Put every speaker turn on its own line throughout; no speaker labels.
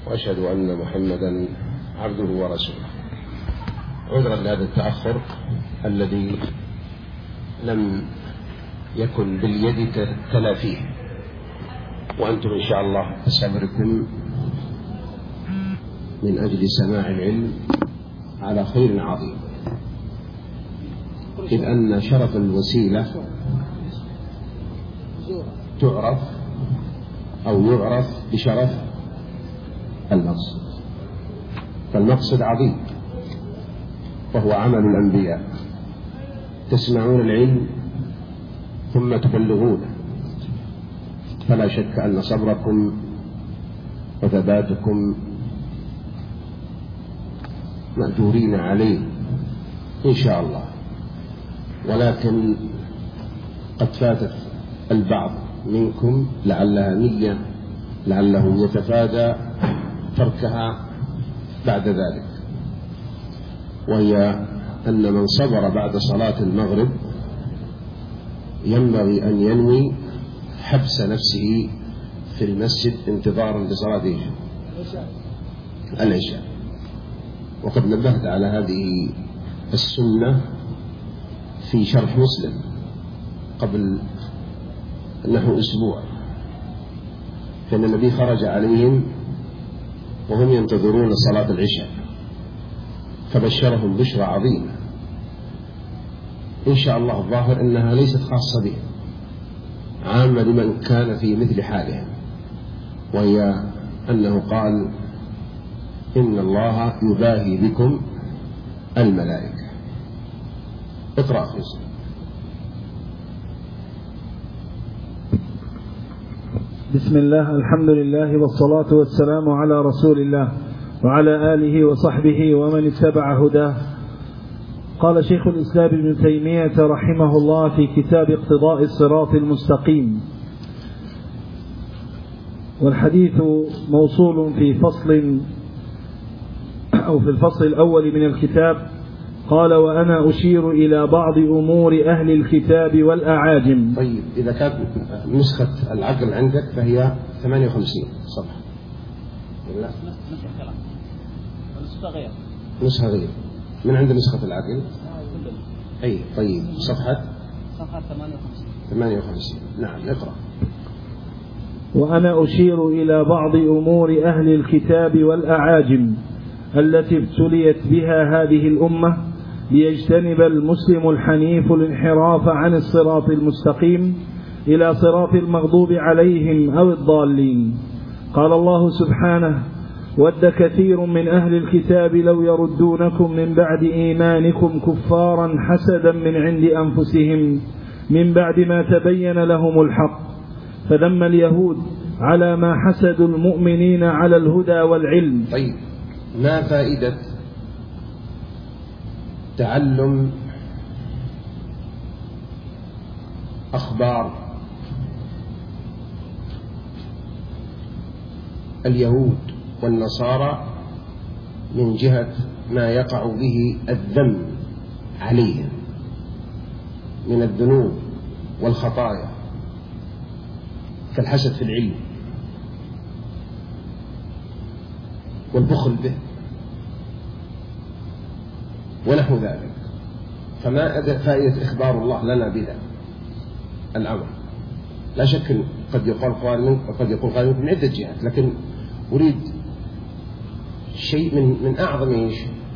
وأشهد أن محمدا عبده ورسوله. عذرا لهذا التأخر الذي لم يكن باليد تلافيه، وأنتم إن شاء الله بصبركم من أجل سماع العلم على خير عظيم، إذ أن شرف الوسيلة تعرف أو يعرف بشرف المقصد. فالمقصد عظيم وهو عمل الأنبياء، تسمعون العلم ثم تبلغونه، فلا شك أن صبركم وثباتكم مأجورين عليه إن شاء الله. ولكن قد فاتت البعض منكم لعلها نية، لعله يتفادى تركها بعد ذلك، وهي أن من صبر بعد صلاة المغرب ينبغي أن ينوي حبس نفسه في المسجد انتظارا لصلاة العشاء. وقد نبهت على هذه السنة في شرح مسلم قبل نحو أسبوع، فإن النبي خرج عليهم وهم ينتظرون صلاة العشاء فبشرهم بشرى عظيمة إن شاء الله. الظاهر أنها ليست خاصة بهم، عامة لمن كان في مثل حالهم، وهي أنه قال إن الله يباهي بكم الملائكة. اقرأ في اسم.
بسم الله، الحمد لله والصلاة والسلام على رسول الله وعلى آله وصحبه ومن اتبع هداه. قال شيخ الإسلام ابن تيمية رحمه الله في كتاب اقتضاء الصراط المستقيم، والحديث موصول في فصل أو في الفصل الأول من الكتاب. قال: وأنا أشير إلى بعض أمور أهل الكتاب والأعاجم.
طيب، إذا كانت نسخة العقل عندك فهي 58 صفحة. لا، نسخة غير من عند نسخة العقل. أي طيب، صفحة 58. نعم، اقرأ.
وأنا أشير إلى بعض أمور أهل الكتاب والأعاجم التي ابتليت بها هذه الأمة ليجتنب المسلم الحنيف الانحراف عن الصراط المستقيم إلى صراط المغضوب عليهم أو الضالين. قال الله سبحانه: ود كثير من أهل الكتاب لو يردونكم من بعد إيمانكم كفارا حسدا من عند أنفسهم من بعد ما تبين لهم الحق. فذم اليهود على ما حسدوا المؤمنين على الهدى والعلم.
طيب، ما فائدة تعلم أخبار اليهود والنصارى من جهة ما يقع به الذم عليهم من الذنوب والخطايا كالحسد في العلم والبخل به ونحو ذلك؟ فما فائدة إخبار الله لنا بذا الأمر؟ لا شك قد يقول قائل من عدة جهات، لكن أريد شيء من أعظم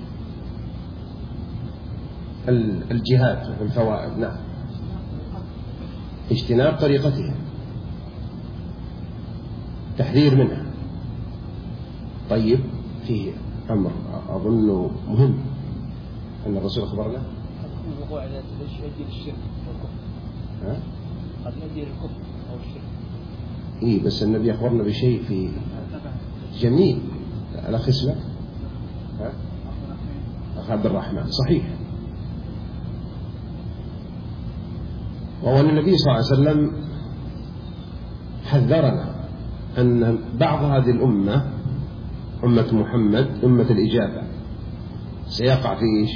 الجهات والفوائد. نعم، اجتناب طريقتهم، تحذير منها. طيب، فيه أمر أظن مهم أن الرسول أخبرنا
الوقوع على الشرك والكفر. قد يؤدي للكفر أو الشرك.
بس النبي أخبرنا بشيء في جميل. الأخ اسمك أخ عبد الرحمن، صحيح. وهو النبي صلى الله عليه وسلم حذرنا أن بعض هذه الأمة، أمة محمد، أمة الإجابة، سيقع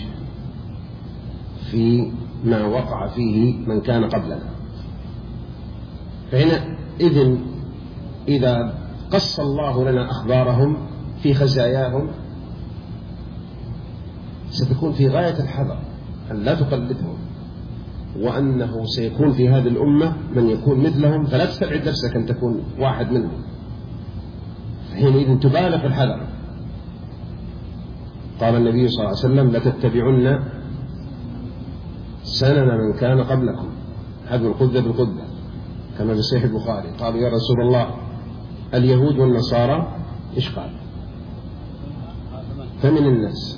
في ما وقع فيه من كان قبلنا. فهنا إذا قص الله لنا أخبارهم في خزاياهم ستكون في غاية الحذر أن لا تقلدهم، وأنه سيكون في هذه الأمة من يكون مثلهم، فلا تستبعد نفسك أن تكون واحد منهم، حينئذ تبالغ في الحذر. قال النبي صلى الله عليه وسلم: لتتبعن سنن من كان قبلكم، هذا القدة بالقدة، كما في صحيح البخاري. قالوا: يا رسول الله اليهود والنصارى؟ إيش قال؟ فمن الناس.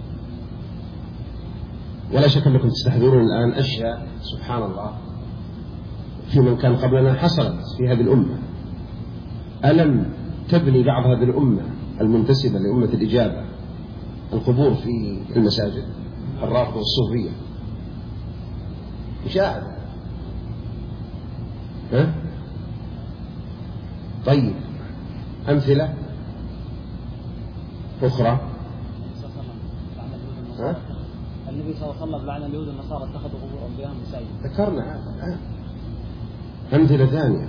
ولا شك أنكم تستحضرون الآن أشياء سبحان الله في من كان قبلنا حصلت في هذه الأمة. ألم تبني بعض هذه الأمة المنتسبة لأمة الإجابة القبور في المساجد، الرافضة والصوفية؟ مشاهد. طيب، أمثلة أخرى.
النبي صلى الله عليه وسلم لعن اليهود والنصارى اتخذوا قبور أنبيائهم مساجد.
ذكرنا هذا. أمثلة ثانية.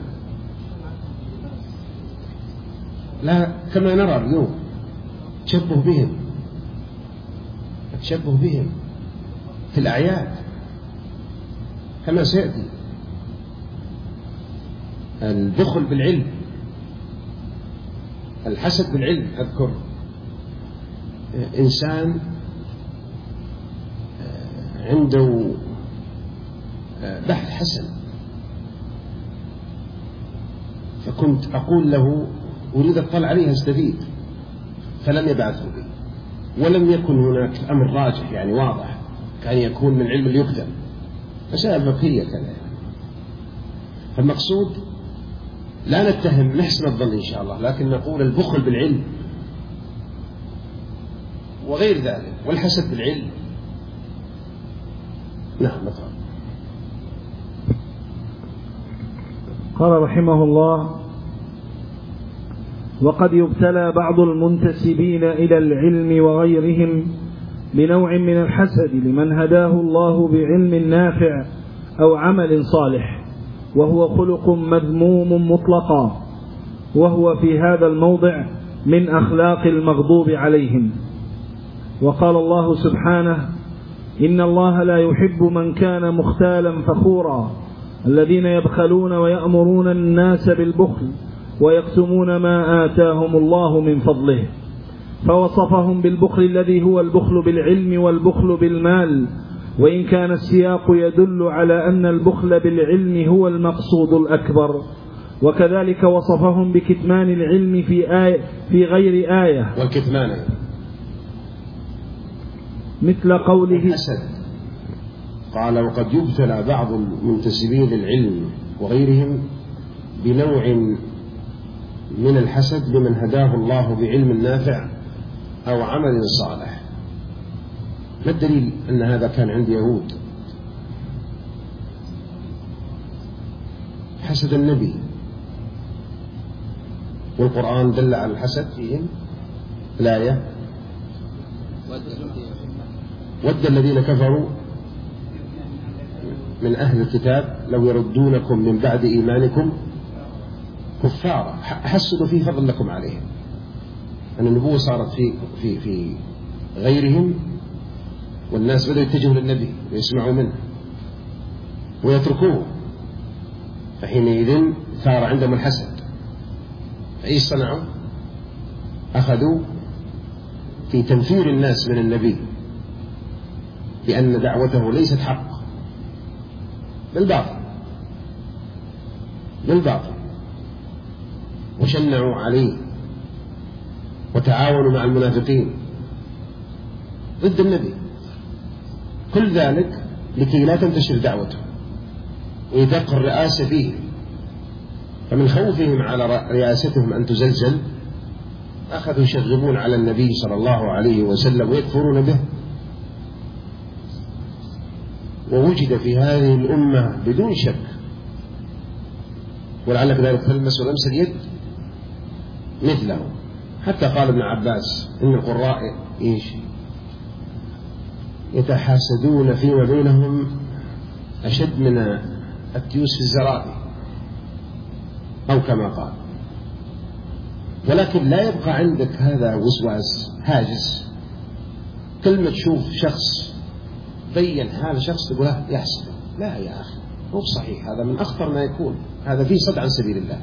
لا، كما نرى اليوم التشبه بهم في الأعياد كما سيأتي. الدخل بالعلم، الحسد بالعلم. أذكر إنسان عنده بحث حسن، فكنت أقول له: أريد أطلع عليها استفيد، فلم يبعثه لي، ولم يكن هناك أمر راجح يعني واضح، كان يكون من علم يكتب، مسائل فقهية كذا. فالمقصود لا نتهم، نحسن الظن إن شاء الله، لكن نقول البخل بالعلم وغير ذلك، والحسد بالعلم. نعم. مثلا
قال رحمه الله: وقد يبتلى بعض المنتسبين إلى العلم وغيرهم بنوع من الحسد لمن هداه الله بعلم نافع أو عمل صالح، وهو خلق مذموم مطلقا، وهو في هذا الموضع من أخلاق المغضوب عليهم. وقال الله سبحانه: إن الله لا يحب من كان مختالا فخورا الذين يبخلون ويأمرون الناس بالبخل ويكتمون ما آتاهم الله من فضله. فوصفهم بالبخل الذي هو البخل بالعلم والبخل بالمال، وإن كان السياق يدل على أن البخل بالعلم هو المقصود الأكبر. وكذلك وصفهم بكتمان العلم في غير آية،
والكتمان
مثل قوله
الحسد. قال: وقد يبتلى بعض المنتسبين للعلم وغيرهم بنوع من الحسد لمن هداه الله بعلم نافع أو عمل صالح. ما الدليل أن هذا كان عند يهود؟ حسد النبي، والقرآن دل على الحسد فيهم. الآية: ود الذين كفروا من أهل الكتاب لو يردونكم من بعد إيمانكم كفارا. حسدوا في فضل لكم عليهم، أن النبوة صارت في غيرهم، والناس بدأوا يتجهوا للنبي ويسمعوا منه ويتركوه، فحينئذ ثار عندهم الحسد. فإيش صنعوا؟ أخذوا في تنفير الناس من النبي بأن دعوته ليست حق، بالباطل، وشنعوا عليه وتعاونوا مع المنافقين ضد النبي، كل ذلك لكي لا تنتشر دعوته ويدق الرئاسة فيه. فمن خوفهم على رئاستهم أن تزلزل أخذوا يشغبون على النبي صلى الله عليه وسلم ويكفرون به. ووجد في هذه الأمة بدون شك، ولعل ذلك تلمس ولمس اليد مثله. حتى قال ابن عباس إن القراء يتحاسدون فيما بينهم أشد من التيوس في الزرابي، أو كما قال. ولكن لا يبقى عندك هذا وسواس هاجس، كل ما تشوف شخص بين هذا شخص تقول يحسب. لا يا أخي، مو صحيح، هذا من أخطر ما يكون، هذا فيه صد عن سبيل الله.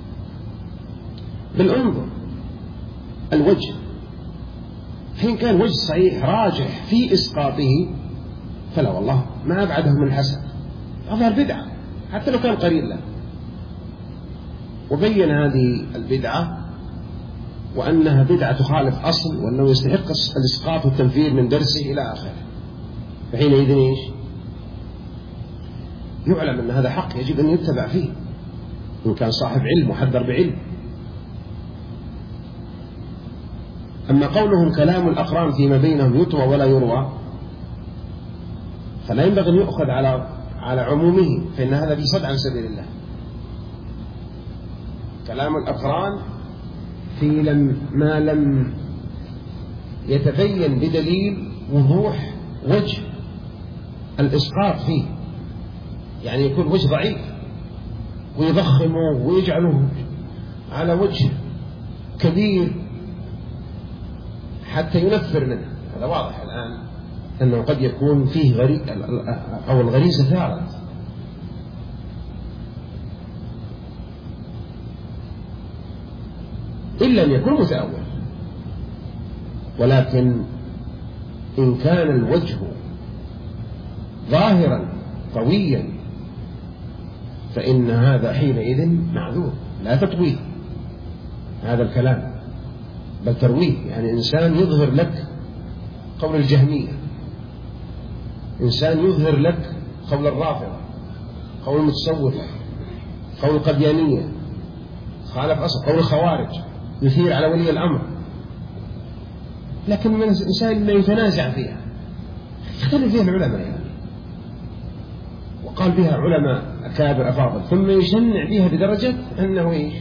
بل انظر الوجه، حين كان وجه صحيح راجح في إسقاطه فلا والله ما أبعده من الحسن، أظهر بدعة حتى لو كان قريب له، وبين هذه البدعة وأنها بدعة تخالف أصل، وأنه يستحق الإسقاط والتنفيذ من درسه إلى آخره. فحينئذ إيش؟ يعلم أن هذا حق يجب أن يتبع فيه إن كان صاحب علم محذر بعلم. أما قولهم كلام الأقران فيما بينهم يطوى ولا يروى، فلا ينبغي أن يؤخذ على عمومه، فإن هذا بيصد عن سبيل الله. كلام الأقران في ما لم يتبين بدليل وضوح وجه الإسقاط فيه، يعني يكون وجه ضعيف ويضخمه ويجعله على وجه كبير حتى ينفر منه. هذا واضح الآن أنه قد يكون فيه أو الغريزة ثارت. إلا أن يكون متأول، ولكن إن كان الوجه ظاهرا قويا فإن هذا حينئذ معذور، لا تطويه هذا الكلام بل ترويه. يعني إنسان يظهر لك قول الجهمية، إنسان يظهر لك قول الرافضة، قول المتصوفة، قول القديانية خالف أصل، قول الخوارج، يثير على ولي الأمر، لكن من الإنسان ما يتنازع فيها، يختلف فيها العلماء يعني، وقال بها علماء أكابر أفاضل، ثم يشنع بها بدرجة أنه إيش؟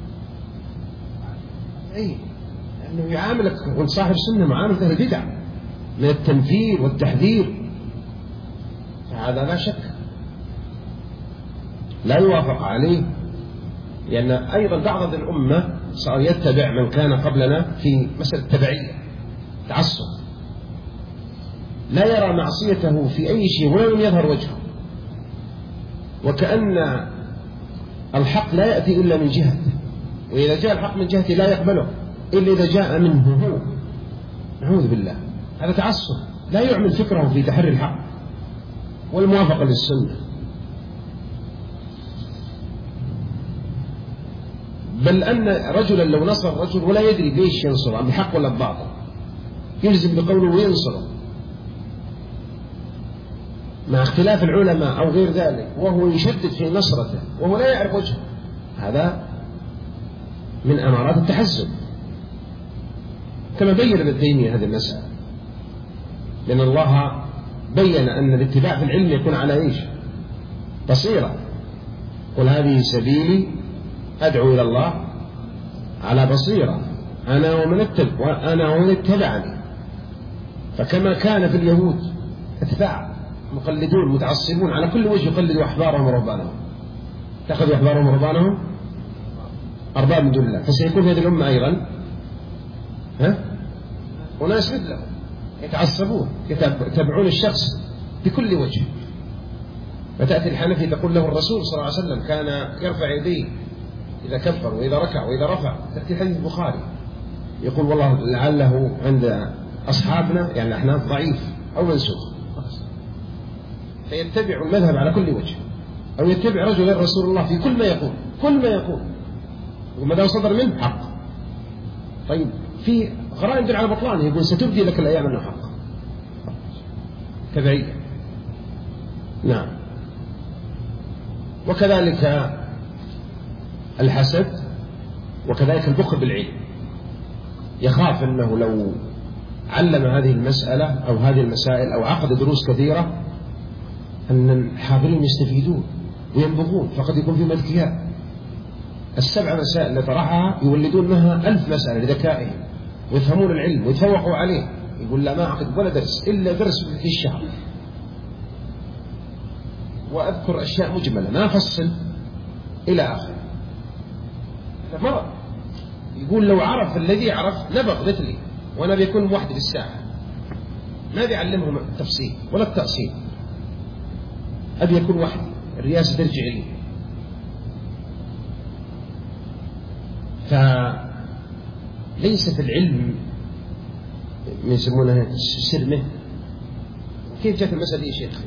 أنه يعاملك وصاحب السنة معاملة أهل البدع من التنفير والتحذير، فهذا لا شك لا يوافق عليه. لأن أيضا بعض الأمة صار يتبع من كان قبلنا في مسألة التبعية، تعصب، لا يرى معصيته في أي شيء ولم يظهر وجهه، وكأن الحق لا يأتي إلا من جهة، وإذا جاء الحق من جهته لا يقبله إلا إذا جاء منه هو. نعوذ بالله، هذا تعصب لا يعمل فكره في تحري الحق والموافقة للسنة. بل أن رجلا لو نصر رجل ولا يدري ليش ينصر، عن الحق ولا الباطل، يلزم بقوله وينصره مع اختلاف العلماء أو غير ذلك، وهو يشدد في نصرته وهو لا يعرف وجهه، هذا من أمارات التحزب، كما بين ابن تيمية هذه المسألة. لأن الله بين أن الاتباع في العلم يكون على إيش؟ بصيرة. قل هذه سبيلي أدعو إلى الله على بصيرة أنا ومن اتبعني. فكما كان في اليهود أتباع مقلدون متعصبون على كل وجه، يقلدوا أحبارهم ورهبانهم، اتخذوا أحبارهم ورهبانهم أرباب من دون الله، فسيكون هذه الأمة أيضا وناس مثلهم يتعصبون يتبعون الشخص بكل وجه. فتأتي الحنفي تقول له الرسول صلى الله عليه وسلم كان يرفع يديه إذا كبر وإذا ركع وإذا رفع. تأتي حديث البخاري يقول والله لعله عند أصحابنا يعني الأحناف ضعيف أو منسوخ، فيتبع المذهب على كل وجه، أو يتبع رجل غير رسول الله في كل ما يقول وما دام صدر منه حق. طيب في غرائم دل على بطلانه، يقول ستبدي لك الأيام أنه حق، تبعية. نعم. وكذلك الحسد، وكذلك البخل بالعلم، يخاف أنه لو علم هذه المسألة أو هذه المسائل أو عقد دروس كثيرة أن الحاضرين يستفيدون وينبغون، فقد يكون في ملكيات. 7 مسائل اللي طرحها يولدون منها 1000 مسألة لذكائهم ويفهمون العلم ويتفوقوا عليه. يقول لا ما أعقد ولا درس إلا درس في الشهر، وأذكر أشياء مجملة ما أفصل إلى آخر. هذا مرض يقول لو عرف الذي يعرف نبغ مثلي، وأنا بيكون وحدي في الساحة، ما بيعلمهم التفصيل ولا التأصيل، أبي يكون وحدي، الرئاسة ترجع لي. فليس في العلم يسمونها سرمه. كيف جاءت المسألة يا شيخ؟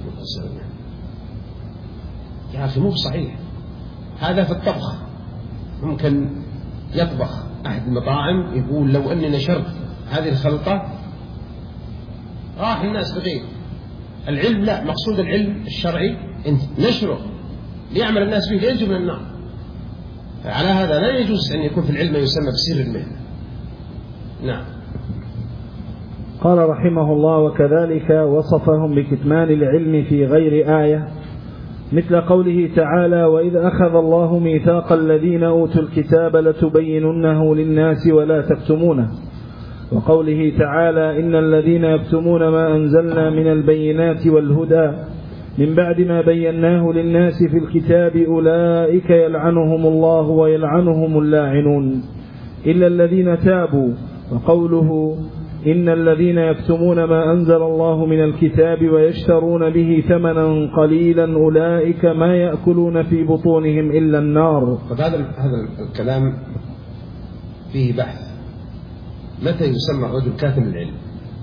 يا أخي مو بصحيح. هذا في الطبخ، ممكن يطبخ أحد المطاعم يقول لو أني نشرت هذه الخلطة راح الناس بغير. العلم لا، مقصود العلم الشرعي أنت نشره ليعمل الناس به لينجو من النار. على هذا لا يجوز أن يكون في العلم ما يسمى بسر المهنة. نعم.
قال رحمه الله: وكذلك وصفهم بكتمان العلم في غير آية، مثل قوله تعالى: وإذ أخذ الله ميثاق الذين أوتوا الكتاب لتبيننه للناس ولا تكتمونه، وقوله تعالى: إن الذين يكتمون ما أنزلنا من البينات والهدى من بعد ما بيناه للناس في الكتاب أولئك يلعنهم الله ويلعنهم اللاعنون إلا الذين تابوا، وقوله: إن الذين يكتمون ما أنزل الله من الكتاب ويشترون به ثمنا قليلا أولئك ما يأكلون في بطونهم إلا النار.
هذا الكلام فيه بحث. متى يسمى الرجل كاتم العلم؟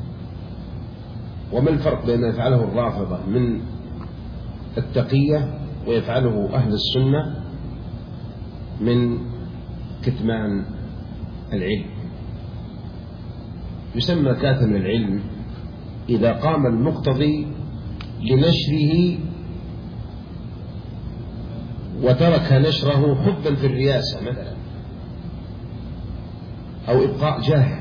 وما الفرق بين ما يفعله الرافضة من التقية ويفعله أهل السنة من كتمان العلم؟ يسمى كاتم العلم إذا قام المقتضي لنشره وترك نشره حبا في الرياسة مثلا، أو إبقاء جاه،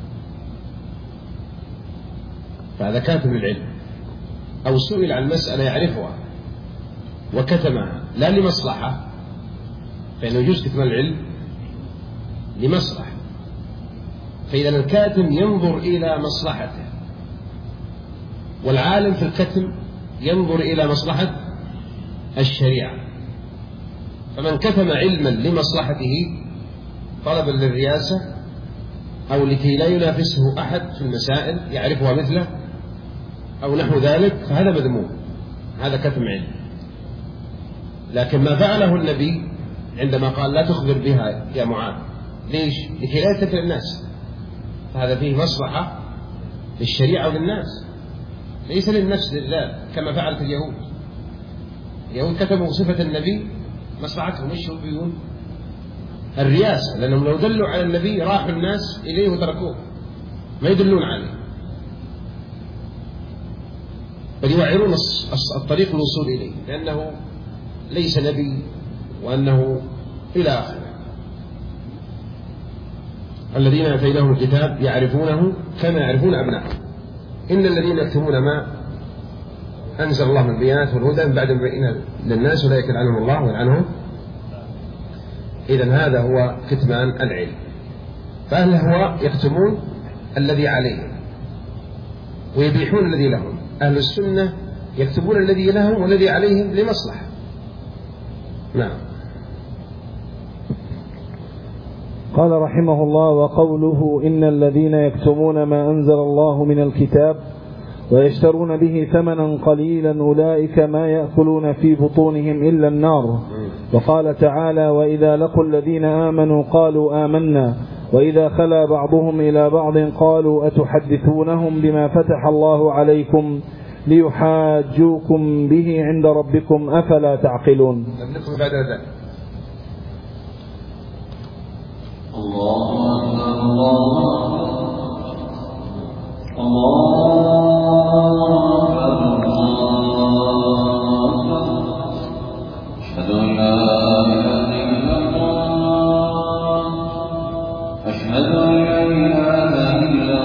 فهذا كاتم العلم. أو سئل عن مسألة يعرفها وكتمها لا لمصلحة، فإنه يجوز كتمان العلم لمصلحة، فإذا الكاتم ينظر إلى مصلحته، والعالم في الكتم ينظر إلى مصلحة الشريعة. فمن كتم علما لمصلحته طلبا للرياسة أو لكي لا ينافسه أحد في المسائل يعرفها مثله أو نحو ذلك فهذا مذموم، هذا كتم علم. لكن ما فعله النبي عندما قال لا تخبر بها يا معاذ، ليش؟ لكي لا يتفق الناس، فهذا فيه مصلحة للشريعة وللناس، ليس للنفس لله كما فعلت اليهود. اليهود كتبوا صفة النبي مصلحتهم، ايش يبون؟ الرياسة، لأنهم لو دلوا على النبي راحوا الناس إليه وتركوه، ما يدلون عليه، بل يوعرون الطريق الوصول إليه لأنه ليس نبي وأنه إلى آخره. الذين آتيناهم الكتاب يعرفونه كما يعرفون أبناءهم، إن الذين يكتمون ما أنزل الله من البينات والهدى من بعد ما بينه للناس أولئك يلعنهم الله ويلعنهم. إذن هذا هو كتمان العلم. فأهل الهوى يكتمون الذي عليهم ويبيحون الذي لهم، أهل السنة يكتبون الذي لهم والذي عليهم لمصلحة. نعم.
قال رحمه الله: وقوله إن الذين يكتمون ما أنزل الله من الكتاب ويشترون به ثمنا قليلا أولئك ما يأكلون في بطونهم إلا النار. وقال تعالى: وإذا لقوا الذين آمنوا قالوا آمنا وإذا خلا بعضهم إلى بعض قالوا أتحدثونهم بما فتح الله عليكم ليحاجوكم به عند ربكم أفلا تعقلون.
الله الله الله أشهد أن لا إله إلا الله أشهد أن لا إله إلا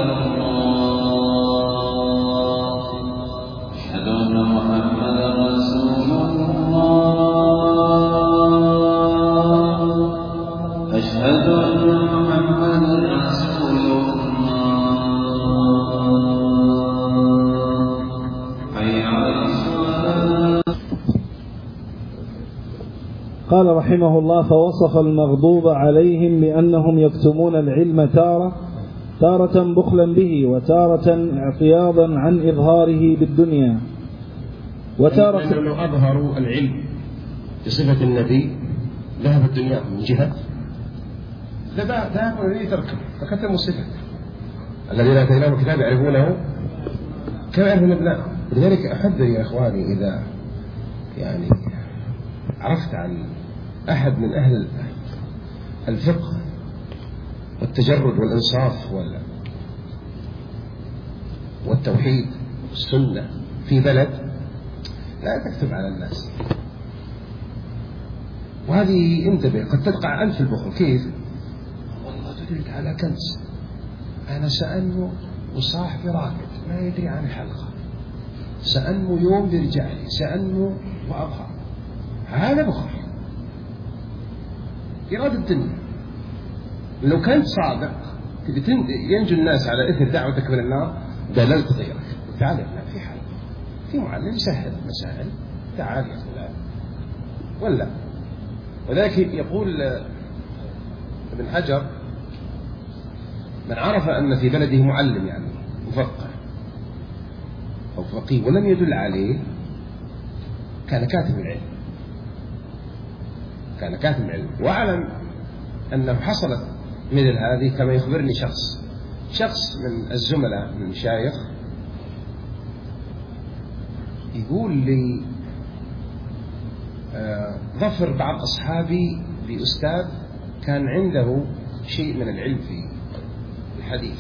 الله أشهد أن محمدا رسول الله أشهد أن محمدا
قال رحمه الله: فوصف المغضوب عليهم بأنهم يكتمون العلم تارة بخلا به، وتارة اعتياضا عن إظهاره بالدنيا، وتارة
لأنهم أظهروا العلم بصفة النبي ذهب الدنيا من جهة ذهبوا الذي تركوا فكتموا الصفة. الذين آتيناهم الكتاب يعرفونه كما يعرفون ابنائهم. لذلك أحذر يا إخواني إذا يعني عرفت عن أحد من أهل الفقه والتجرد والإنصاف والتوحيد والسنة في بلد، لا تكتب على الناس. وهذه انتبه، قد تقع أنت في البخل. كيف؟ والله تدرك على كنز، أنا سأنمو وصاحبي راكد ما يدري عن الحلقة، سأنمو يوم بيرجع لي، سأنمو وأظهر. هذا بخل، إرادة الدنيا. لو كنت صادق ينجو الناس على إثر دعوتك من النار دللت غيرك. تعال يا فلان في حل، في معلم يسهل مسائل، تعال يا فلان ولا. وذلك يقول ابن حجر: من عرف أن في بلده معلم يعني مفقه أو فقيه ولم يدل عليه كان كاتب العلم، كان كاتب العلم. وأعلم أنه حصلت مثل هذه كما يخبرني شخص من الزملاء من المشايخ يقول لي: ظفر بعض أصحابي بأستاذ كان عنده شيء من العلم في الحديث،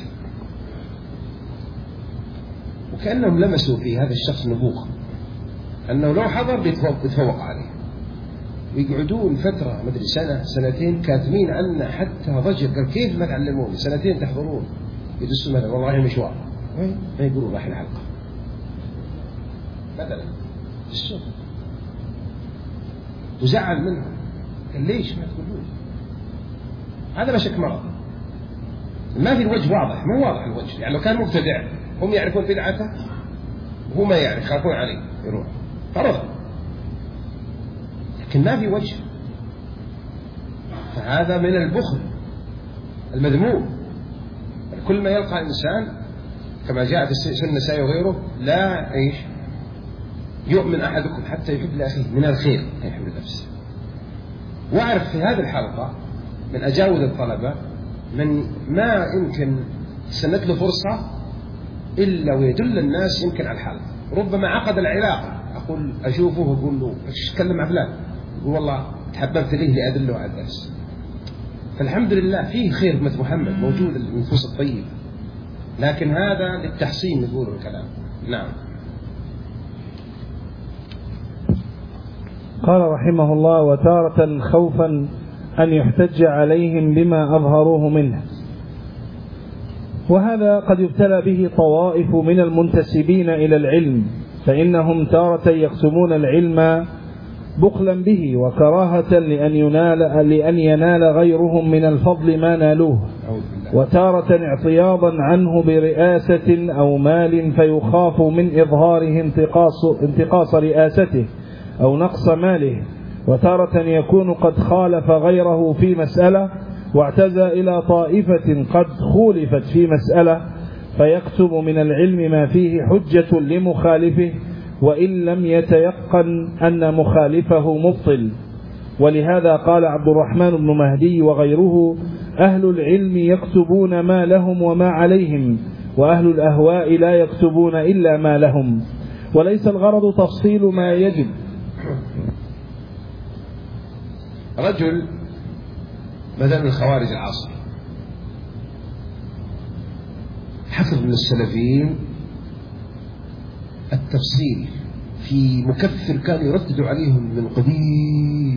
وكأنهم لمسوا في هذا الشخص نبوغ أنه لو حضر بيتفوق عليه، ويقعدون فترة مدري سنة سنتين كاتمين عنا حتى ضجر. قال: كيف ما تعلموني؟ سنتين تحضرون يدسوا مثلا والله المشوار ما يقولوا راح الحلقة مثلا في السوق، وزعل منهم. قال: ليش ما تقولون؟ هذا لا شك مرض، ما في الوجه واضح، مو واضح الوجه. يعني لو كان مبتدع هم يعرفون بدعته وهو ما يعرف، خافون عليه يروح فرضا، لكن ما في وجه. فهذا من البخل المذموم. كل ما يلقى إنسان كما جاء في سنة النسائي وغيره: لا يؤمن أحدكم حتى يحب لأخيه من الخير يحب لنفسه. وأعرف في هذه الحلقة من أجاود الطلبة من ما يمكن سنت له فرصة إلا ويدل الناس يمكن على الحلقة، ربما عقد العلاقة. أقول أشوفه وأقول له: أتكلم مع فلان؟ يقول: والله تحببت ليه لأدله على الدرس. فالحمد لله فيه خير أمة محمد موجود النفوس الطيبة، لكن هذا للتحسين نقول الكلام. نعم.
قال رحمه الله: وتارة خوفا أن يحتج عليهم بما أظهروه منه. وهذا قد يبتلى به طوائف من المنتسبين إلى العلم، فإنهم تارة يكتمون العلم بخلا به وكراهة لأن ينال غيرهم من الفضل ما نالوه، وتارة اعتياضا عنه برئاسة أو مال فيخاف من إظهاره انتقاص رئاسته أو نقص ماله، وتارة يكون قد خالف غيره في مسألة واعتزى إلى طائفة قد خولفت في مسألة فيكتب من العلم ما فيه حجة لمخالفه وإن لم يتيقن أن مخالفه مبطل. ولهذا قال عبد الرحمن بن مهدي وغيره: أهل العلم يكتبون ما لهم وما عليهم، وأهل الأهواء لا يكتبون إلا ما لهم، وليس الغرض تفصيل ما يجب.
رجل مثلا من الخوارج العصر حفظ من السلفيين التفصيل في مكفر كانوا يرددوا عليهم من قديم: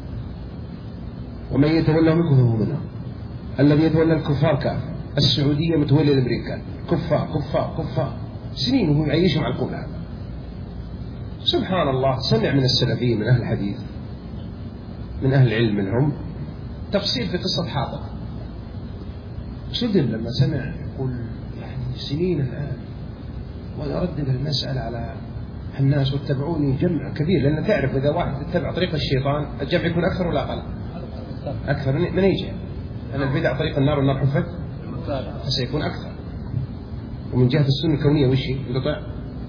ومن يتولى منكم فهو منهم، الذي يتولى الكفار كافر، السعودية متولى الأمريكان، كفار كفار كفار، سنين وهم يعيشوا مع القول هذا. سبحان الله، سمع من السلفيين من أهل الحديث من أهل العلم منهم تفصيل في قصة حاطب، صدم لما سمع، يقول: يعني سنين الآن وأنا أردد المسألة على الناس واتبعوني جمع كبير، لأن تعرف إذا واحد يتبع طريق الشيطان الجمع يكون أكثر ولا أقل؟ أكثر. من يجي؟ أن البدع طريق النار والنار حفت فسيكون أكثر. ومن جهة السنة الكونية وش ينقطع؟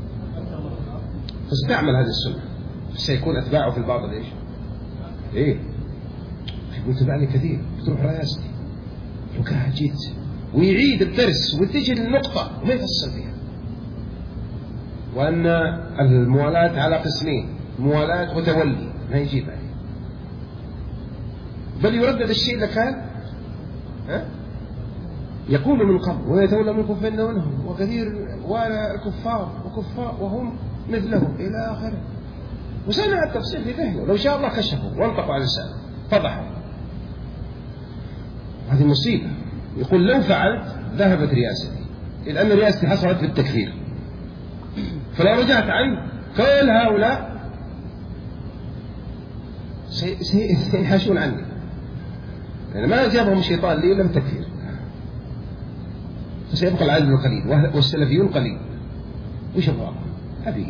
فستعمل هذه السنة، فسيكون أتباعه في الباطل إيش؟ إيه؟ يقول تبعني كثير، بتروح رئاستي وكاها جيت ويعيد الدرس وتجي للنقطة وما يفصل فيها. وأن الموالاة على قسمين، موالاة وتولي، ما يجيب عليه، بل يردد الشيء لكان يقول من قبل ويتولى منكم فإنه منهم وكثير والكفار وكفار وهم مثلهم إلى آخره. وسمع التفسير في ذهنه، لو شاء الله كشفه وانطقوا على لسانه فضحوا. هذه مصيبة. يقول لو فعلت ذهبت رياستي، لأن رياستي حصلت بالتكفير، فلو رجعت عن كل هؤلاء سينحشون عني، يعني ما جابهم الشيطان لي إلا بالتكفير، فسيبقى العدد القليل والسلفيون قليل. وش الواقع؟ هذه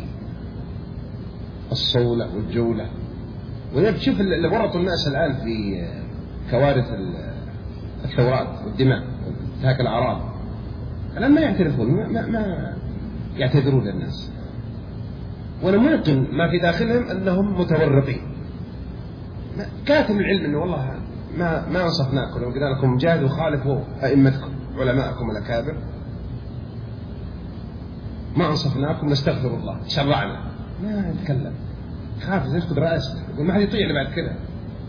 الصولة والجولة. وشوف اللي ورطوا الناس الآن في كوارث الثورات والدماء وانتهاك الأعراض، الآن ما يعترفون، ما يعتذرون للناس، وأنا موقن ما في داخلهم أنهم متورطين. كاتب العلم أنه والله ما أنصفناكم، لو قلنا لكم جاهدوا وخالفوا أئمتكم علماءكم الأكابر، ما أنصفناكم، نستغفر الله، شرعنا، ما نتكلم، خاف يسكت رأسه، يقول ما حد يطيع لي بعد كذا.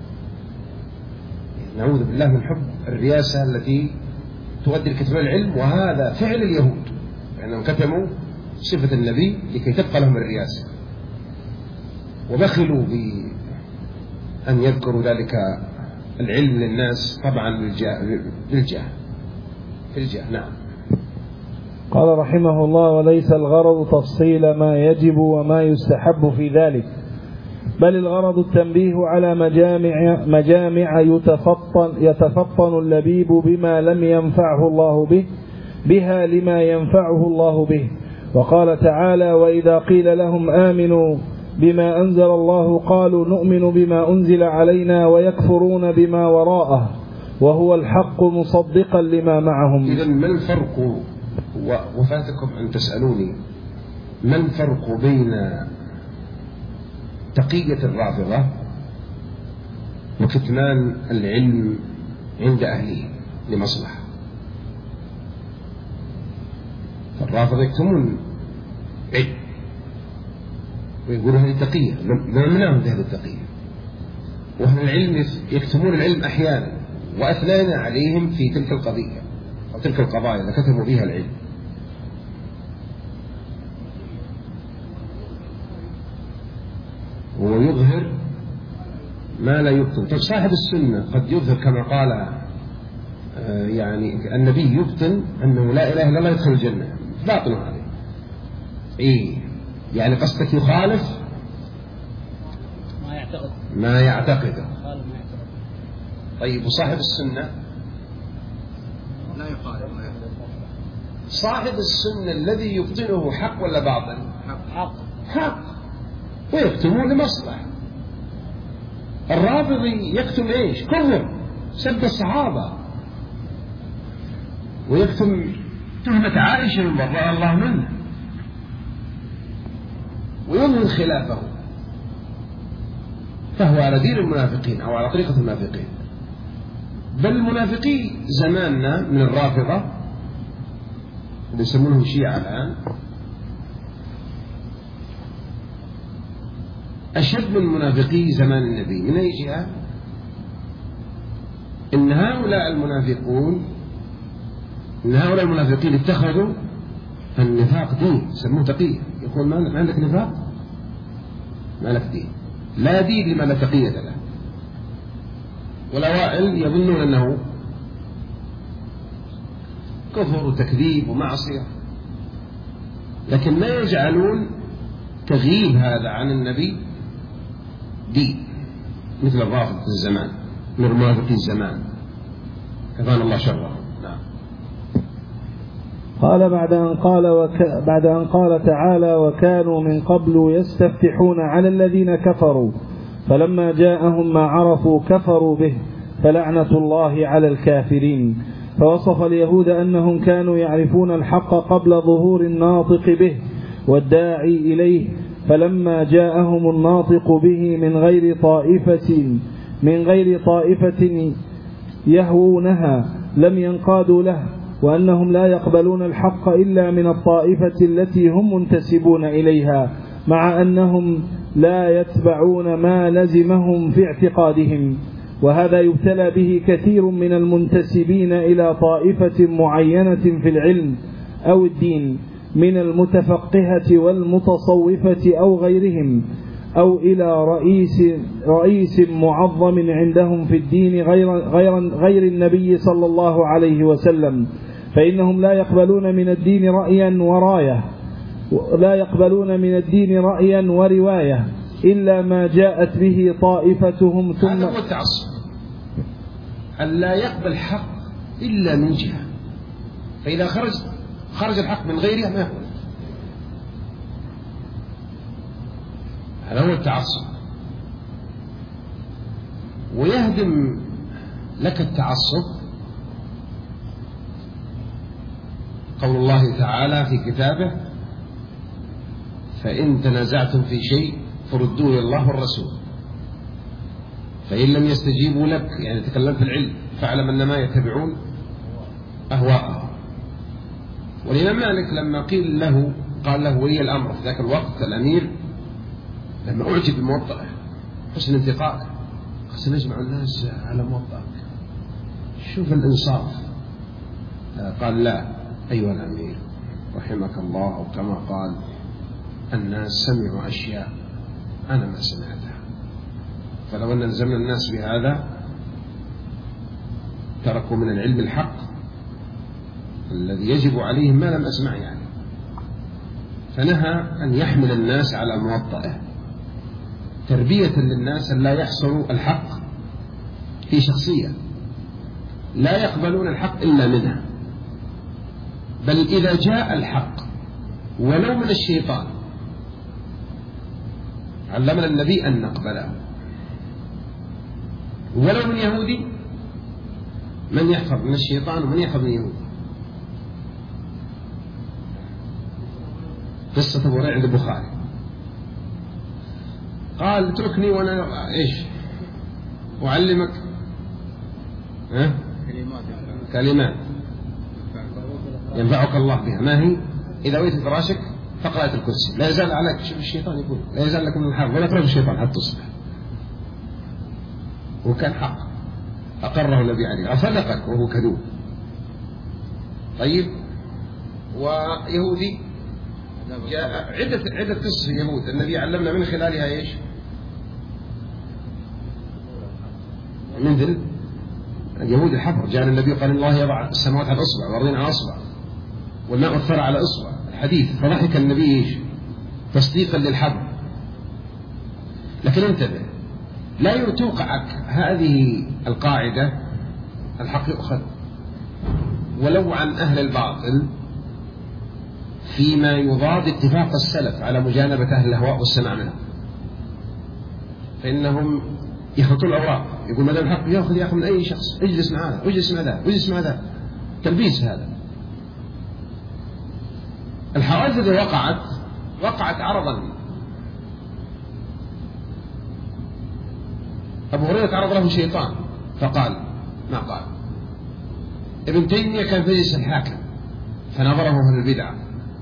نعوذ بالله من حب الرياسة التي تؤدي لكتمان العلم، وهذا فعل اليهود، لأنهم كتموا صفة النبي لكي تبقى لهم الرياسة، وبخلوا بأن يذكروا ذلك العلم للناس طبعا بالجاه. نعم.
قال رحمه الله: وليس الغرض تفصيل ما يجب وما يستحب في ذلك، بل الغرض التنبيه على مجامع يتفطن اللبيب بما لم ينفعه الله بها لما ينفعه الله به. وقال تعالى: وإذا قيل لهم آمنوا بما أنزل الله قالوا نؤمن بما أنزل علينا ويكفرون بما وراءه وهو الحق مصدقا لما معهم.
إذن ما الفرق، وفاتكم أن تسألوني ما الفرق بين تقية الرافضة وكتمان العلم عند أهله لمصلحة؟ الرافضة يكتمون علم ويقولوا هذه تقية، منعهم هذه التقية، وأهل العلم يكتمون العلم أحيانا، وأثنينا عليهم في تلك القضية أو تلك القضايا اللي كتموا بها العلم. ويظهر ما لا يبطن. طيب صاحب السنة قد يظهر كما قال يعني النبي يبطن أنه لا إله إلا الله يدخل الجنة، باطنه عليه. إيه يعني قصدك يخالف ما يعتقده. طيب وصاحب السنة
لا يخالف.
صاحب السنة الذي يبطنه حق ولا باطل؟ حق ويكتمون لمصلحة. الرافضي يكتم ايش؟ كفر، سب الصحابة، ويكتم تهمة عائشة من برأ الله منه، ويظهر خلافه، فهو على دين المنافقين أو على طريقة المنافقين. بل المنافقي زماننا من الرافضة اللي يسمونهم شيعة الآن أشد من منافقي زمان النبي. من أي جهة؟ إن هؤلاء المنافقين اتخذوا النفاق دين، يسموه تقية. يقول ما عندك نفاق؟ ما لك دين، لا دين لما لا تقية له. والأوائل يظنون أنه كفر وتكذيب ومعصية، لكن ما يجعلون تغييب هذا عن النبي دين، مثل الرافض في الزمان، من المنافقين الزمان، كفانا الله شره. نعم.
قال بعد أن قال تعالى: وكانوا من قبل يستفتحون على الذين كفروا فلما جاءهم ما عرفوا كفروا به فلعنة الله على الكافرين. فوصف اليهود أنهم كانوا يعرفون الحق قبل ظهور الناطق به والداعي إليه، فلما جاءهم الناطق به من غير طائفة يهوونها لم ينقادوا له، وأنهم لا يقبلون الحق إلا من الطائفة التي هم منتسبون إليها، مع أنهم لا يتبعون ما لزمهم في اعتقادهم. وهذا يبتلى به كثير من المنتسبين إلى طائفة معينة في العلم أو الدين من المتفقهة والمتصوفة أو غيرهم، أو إلى رئيس معظم عندهم في الدين غير النبي صلى الله عليه وسلم، فإنهم لا يقبلون من الدين رأيا ورواية إلا ما جاءت به طائفتهم. ثم
هذا هو التعصب، أن لا يقبل حق إلا من جهة، فإذا خرج الحق من غيرها ما يقبل. هذا هو التعصب. ويهدم لك التعصب قول الله تعالى في كتابه: فإن تنازعتم في شيء فردوه إلى الله والرسول فإن لم يستجيبوا لك، يعني تكلمت في العلم، فاعلم أنما يتبعون أهواءهم. والإمام مالك لما قال له ولي الأمر في ذاك الوقت الأمير، لما أعجب بموطئه حسن انتقائه، قال: نجمع الناس على موطئك، شوف الإنصاف. قال: لا أيها الأمير رحمك الله، أو كما قال: الناس سمعوا أشياء أنا ما سمعتها، فلو أن نلزمنا الناس بهذا تركوا من العلم الحق الذي يجب عليهم ما لم أسمع يعني. فنهى أن يحمل الناس على موطئه تربية للناس أن لا يحصروا الحق في شخصية لا يقبلون الحق إلا منها، بل إذا جاء الحق ولو من الشيطان علمنا النبي أن نقبله، ولو من يهودي، من يحفظ من الشيطان ومن يحفظ من يهودي. قصة أبو هريرة عند البخاري، قال: اتركني وأنا أعلمك كلمات ينفعك الله بها. ما هي؟ إذا ويت فراشك فقرأ آية الكرسي لا يزال عليك، شوف الشيطان يقول لا يزال لكم من الحرب ولا ترد الشيطان حتى تصبح. وكان حق، أقره النبي عليه، أصدقك وهو كذوب. طيب، ويهودي جاء عدة قصص يهود النبي علمنا من خلالها من ذل اليهود الحفر. جاء النبي قال: الله يضع السماوات على أصبع والأرضين على أصبع والماء والثرى على أصبع، الحديث. فضحك النبي تصديقا للحبر. لكن انتبه، لا توقعك هذه القاعدة الحق يؤخذ ولو عن أهل الباطل فيما يضاد اتفاق السلف على مجانبة أهل الأهواء والسماع منهم، فإنهم يخلطون الأوراق. يقول ما دام الحق يأخذ من أي شخص، اجلس مع هذا واجلس مع ذا واجلس مع ذا، تلبيس هذا. الحوادث التي وقعت عرضا. أبو هريرة تعرض له شيطان فقال ما قال. ابن تيمية كان في مجلس الحاكم فنظره أهل البدعة.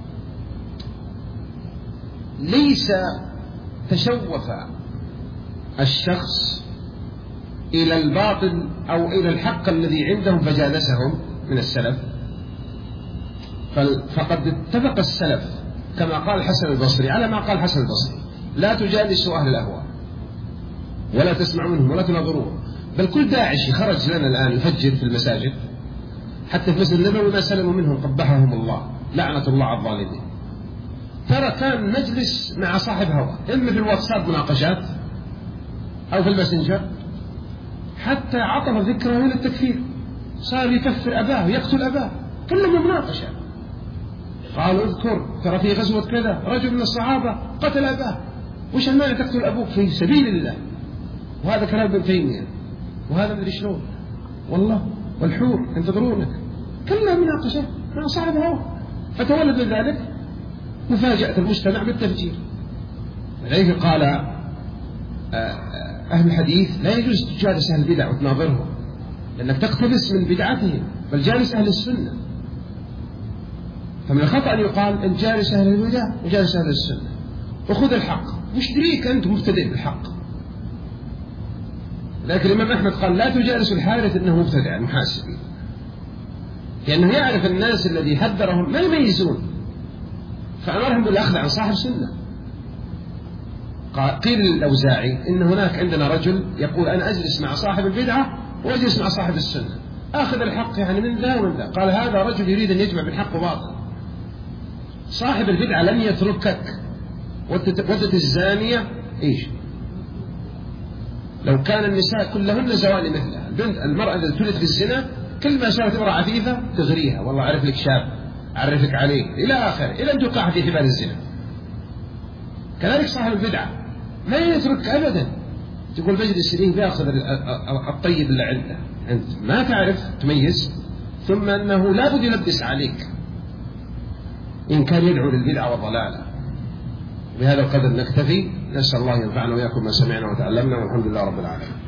ليس تشوف الشخص إلى الباطل أو إلى الحق الذي عندهم فجالسهم من السلف، فقد اتفق السلف كما قال الحسن البصري على ما قال الحسن البصري: لا تجالسوا أهل الأهواء ولا تسمعوا منهم ولا تناظروهم. بل كل داعش خرج لنا الآن يفجر في المساجد، حتى في مسجد النبوي ما سلموا منهم قبحهم الله، لعنة الله على الظالمين. ترى كان مجلس مع صاحب هوى، إما في الواتساب مناقشات أو في الماسنجر، حتى عطف ذكره إلى التكفير، صار يكفر أباه ويقتل أباه، كلهم مناقشة. قالوا اذكر ترى في غزوة كذا رجل من الصحابة قتل أباه، وش المانع تقتل أبوك في سبيل الله؟ وهذا كلام ابن تيمية، وهذا مدري شلون، والله والحور ينتظرونك. كلها مناقشة مع صاحب هو، فتولد من ذلك مفاجأة المجتمع بالتفجير. لذلك قال أهل الحديث لا يجوز تجالس أهل البدع وتناظرهم، لأنك تقتبس من بدعتهم، بل جالس أهل السنة. فمن الخطأ أن يقال أن جالس أهل البدع وجالس أهل السنة وخذ الحق، وش دريك أنت مبتدئ بالحق؟ لكن الإمام أحمد قال لا تجالس الحارث إنه مبتدع محاسبي، لأنه يعرف الناس الذي حذرهم ما يميزون، فأمرهم بالأخذ عن صاحب سنة. قيل للأوزاعي إن هناك عندنا رجل يقول أنا أجلس مع صاحب البدعة وأجلس مع صاحب السنة، أخذ الحق يعني من ذا ومن ذا. قال هذا رجل يريد أن يجمع بين حق وباطل. صاحب البدعة لن يتركك. ودت الزانية إيش؟ لو كان النساء كلهن زواني مثلها، المرأة إذا ابتلت بالزنا كل ما شافت امرأة عفيفة تغريها، والله أعرف لك شاب أعرفك عليه إلى آخر، إلى أن توقع في حبال الزنا. كذلك صاحب البدعة ما يترك أبدا. تقول مجلس إليه بيأخذ الطيب اللي عنده، أنت ما تعرف تميز، ثم أنه لا بد يلبس عليك إن كان يدعو للبدعة والضلالة. بهذا القدر نكتفي، نسأل الله ينفعنا وإياكم ما سمعنا وتعلمنا، والحمد لله رب العالمين.